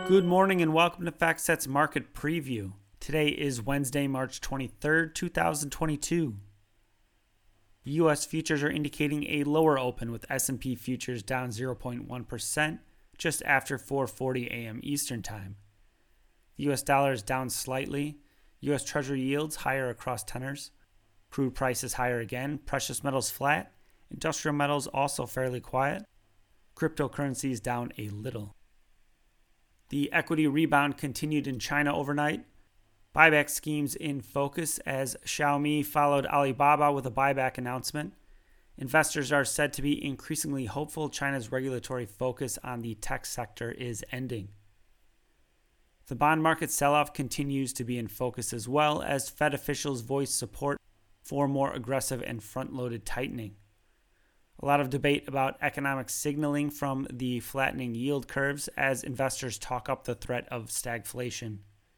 Good morning and welcome to FactSet's Market Preview. Today is Wednesday, March 23rd, 2022. U.S. futures are indicating a lower open with S&P futures down 0.1% just after 4:40 a.m. Eastern Time. The U.S. dollar is down slightly. U.S. Treasury yields higher across tenors. Crude prices higher again. Precious metals flat. Industrial metals also fairly quiet. Cryptocurrencies down a little. The equity rebound continued in China overnight. Buyback schemes in focus as Xiaomi followed Alibaba with a buyback announcement. Investors are said to be increasingly hopeful China's regulatory focus on the tech sector is ending. The bond market sell-off continues to be in focus as well as Fed officials voice support for more aggressive and front-loaded tightening. A lot of debate about economic signaling from the flattening yield curves as investors talk up the threat of stagflation.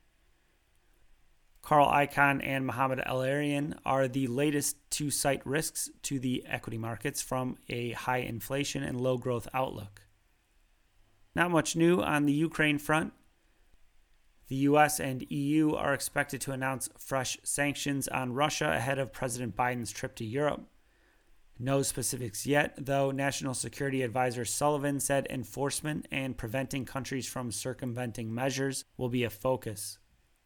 Carl Icahn and Mohamed El-Erian are the latest to cite risks to the equity markets from a high inflation and low growth outlook. Not much new on the Ukraine front. The US and EU are expected to announce fresh sanctions on Russia ahead of President Biden's trip to Europe. No specifics yet, though National Security Advisor Sullivan said enforcement and preventing countries from circumventing measures will be a focus.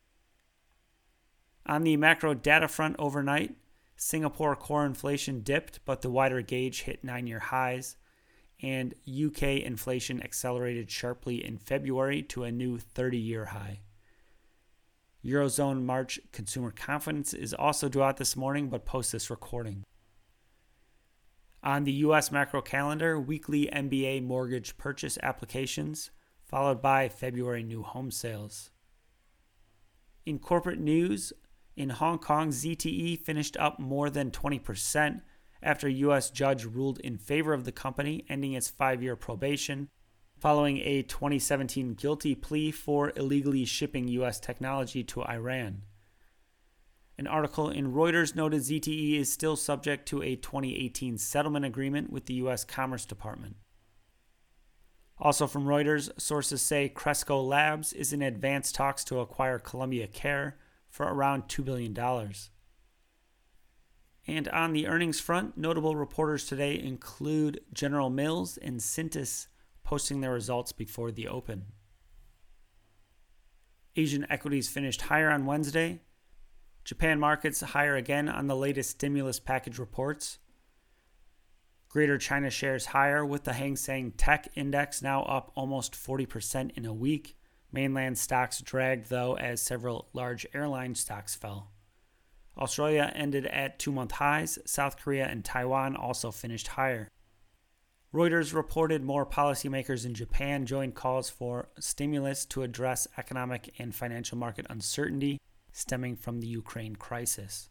On the macro data front overnight, Singapore core inflation dipped, but the wider gauge hit 9-year highs, and UK inflation accelerated sharply in February to a new 30-year high. Eurozone March consumer confidence is also due out this morning, but post this recording. On the U.S. macro calendar, weekly MBA mortgage purchase applications, followed by February new home sales. In corporate news, in Hong Kong, ZTE finished up more than 20% after a U.S. judge ruled in favor of the company, ending its 5-year probation, following a 2017 guilty plea for illegally shipping U.S. technology to Iran. An article in Reuters noted ZTE is still subject to a 2018 settlement agreement with the U.S. Commerce Department. Also from Reuters, sources say Cresco Labs is in advanced talks to acquire Columbia Care for around $2 billion. And on the earnings front, notable reporters today include General Mills and Cintas posting their results before the open. Asian equities finished higher on Wednesday. Japan markets higher again on the latest stimulus package reports. Greater China shares higher with the Hang Seng Tech Index now up almost 40% in a week. Mainland stocks dragged, though, as several large airline stocks fell. Australia ended at 2-month highs. South Korea and Taiwan also finished higher. Reuters reported more policymakers in Japan joined calls for stimulus to address economic and financial market uncertainty stemming from the Ukraine crisis.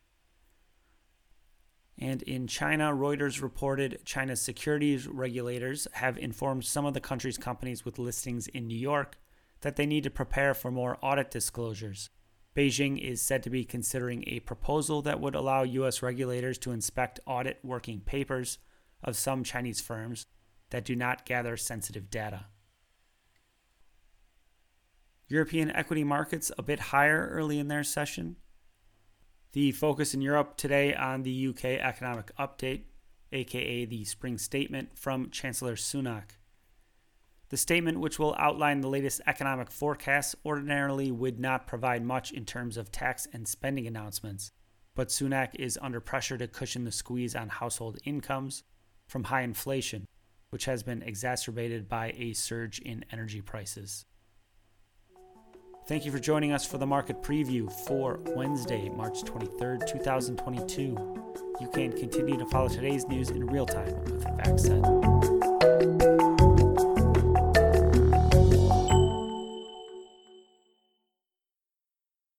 And in China, Reuters reported China's securities regulators have informed some of the country's companies with listings in New York that they need to prepare for more audit disclosures. Beijing is said to be considering a proposal that would allow U.S. regulators to inspect audit working papers of some Chinese firms that do not gather sensitive data. European equity markets a bit higher early in their session. The focus in Europe today on the UK economic update, aka the spring statement from Chancellor Sunak. The statement, which will outline the latest economic forecasts, ordinarily would not provide much in terms of tax and spending announcements, but Sunak is under pressure to cushion the squeeze on household incomes from high inflation, which has been exacerbated by a surge in energy prices. Thank you for joining us for the market preview for Wednesday, March 23rd, 2022. You can continue to follow today's news in real time with FactSet.